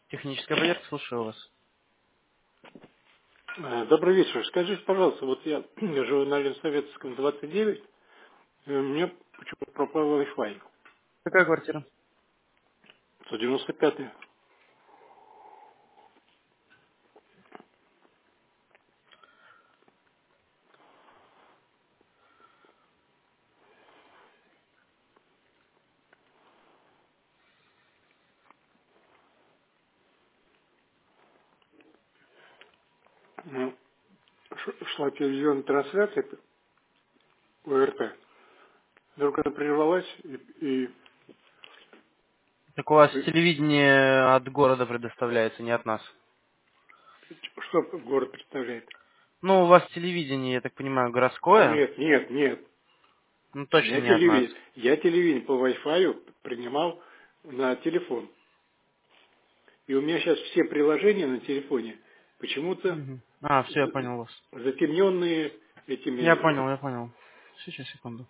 Техническая проверка, слушаю вас. Добрый вечер. Скажите, пожалуйста, вот я живу на Ленсоветском 29, и у меня почему-то пропал Wi-Fi. Какая квартира? 195. Ну, шла телевизионная трансляция ОРТ. Вдруг она прервалась, Так у вас и телевидение от города предоставляется, не от нас. что город представляет? Ну, у вас телевидение, я так понимаю, городское? Нет, нет, нет. Ну, У точно меня не от нас. телевизор. Я телевизор по Wi-Fi принимал на телефон. И у меня сейчас все приложения на телефоне почему-то Мгм. А, все, я понял вас. затемненные Я этими. понял, я понял. Сейчас, секунду.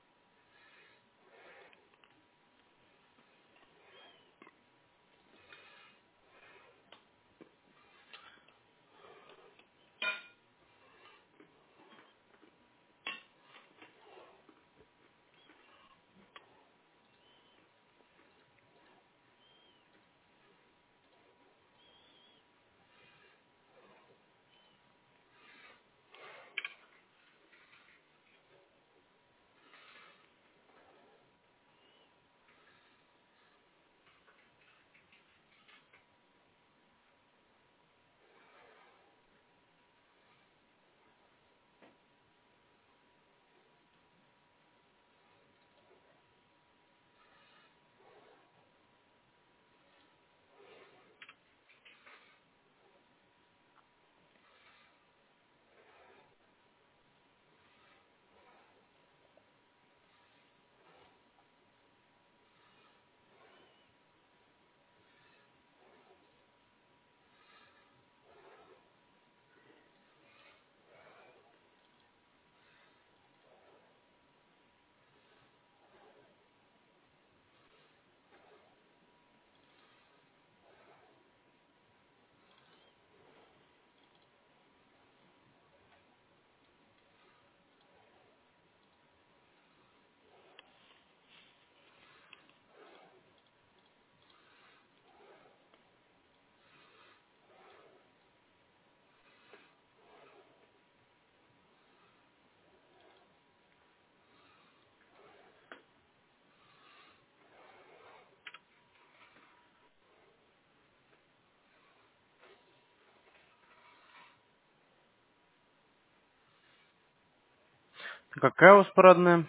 Какая у вас парадная?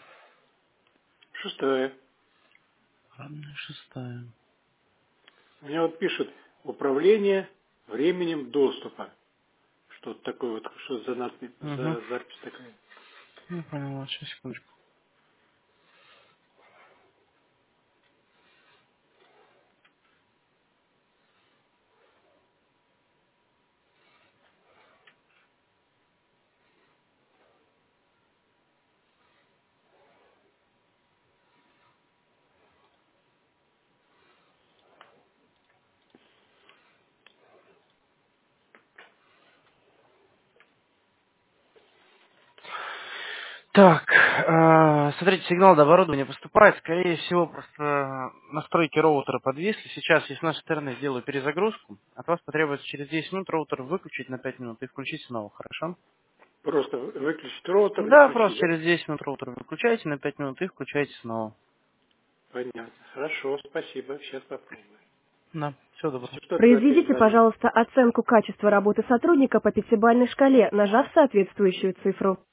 Шестое. Парадная шестая. У меня вот пишет управление временем доступа. Что-то такое вот, что за надпись, Угу. за запись такая. Я понял вас, сейчас, секундочку. Так, смотрите, сигнал до оборудования поступает. Скорее всего, просто настройки роутера подвисли. Сейчас я с нашей стороны сделаю перезагрузку. От вас потребуется через 10 минут роутер выключить на 5 минут и включить снова, хорошо? Просто выключить роутер и Да, просто включить, да? через 10 минут роутер выключайте на 5 минут и включайте снова. Понятно. Хорошо, спасибо. Сейчас попробую. Да, всего доброго. Если что-то опять Произведите, звонить. пожалуйста, оценку качества работы сотрудника по пятибалльной шкале, нажав соответствующую цифру.